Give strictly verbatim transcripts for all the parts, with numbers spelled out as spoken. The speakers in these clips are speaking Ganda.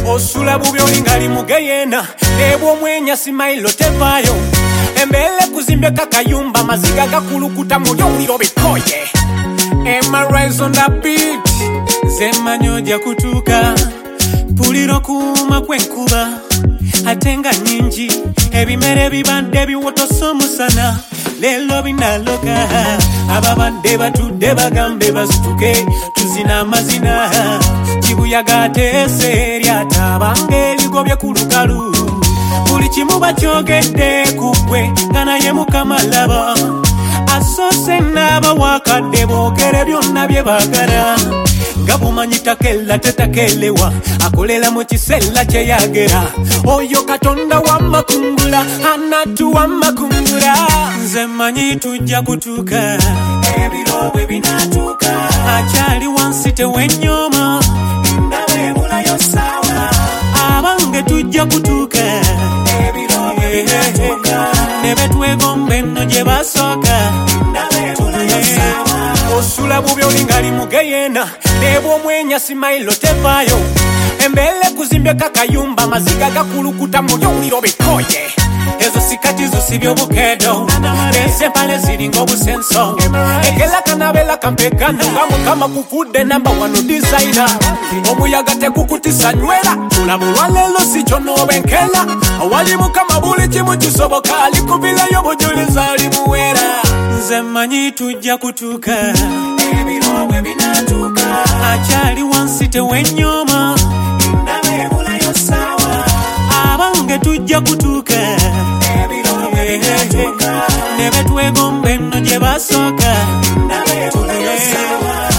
osula bubi olingali mugeyena nebwo mwenya simailo tevayo embele kuzimbye kakayumba maziga gakulukuta mulyo uliro bikoye. Am I rise on the beat zemanyoja kutuka puliro kuma kwenkuba atenga nyingi ebimere bibande biwotosomusana lelo binaloka ababande batudde bagambe bazituke tuzina amazina kibuyaga tese lyatabange ligobye ku lukalu buli kimu bakyogedde kugwe nga naye mukama laba asose n'abawakadde boogere byonna bye baagala nga bumanyi takella tetakelewa akolela mu kiseera kye yagera oyo katonda w'amakungula anatu w'amakungula nze manyi tujja kutuuka ebiro bwe binatuuka akyali wansi tewennyoma ndabebulayo sawa abange tujja kutuuka ebiro bwe binatuuka ne betwegomba enno gye basooka ndabebulayo sawa osula bubi olingali mugeyena nebwo mwenya simailo tevayo embele kuzimbye kakayumba maziga gakulukuta mulyo uliro bikoye ezo sikati zo sibyobukedo nesempale ziringa obusenso ekela kanabela kampekano nga mukama kufudde namba wano designer omuyaga tekukutisa nywera tulabulwa lelo si kyonobenkela awali mukama buli kimu kisoboka alikubilayo bujuliza ali muwera nze manyi tujja kutuuka ebiro bwe binatuuka akyali wansi tewennyoma ndabebulayo sawa abange tujja kutuuka ebiro bwe binatuuka ne betwegomba enno gye basooka ndabebulayo sawa.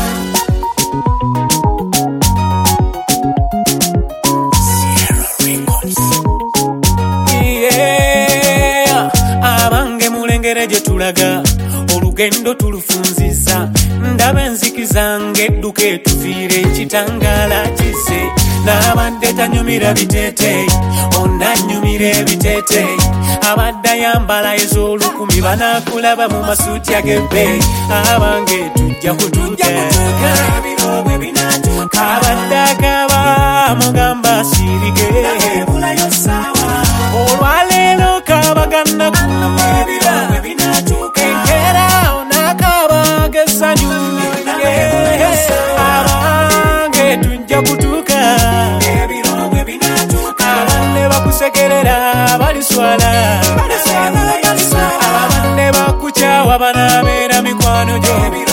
Yeah, abange mulengere gye tulaga olugendo tulufunziza ndaba enzikiza ng'edduka etuviira ekitangaala kise n'abadde tanyumira biteeteeyi onanyumira ebiteeteeyi abadde ayambala ez'olukumi banaakulaba mu masuuti ag'ebbeeyi abange tujja kutuuka abadde akaba mugamba asiirike olwaleero kabagana kumubira enkera onakaba gesanyu abange tujja kutuuka abande bakusekerera baliswala abande bakukyawa banabeera mikwano gyo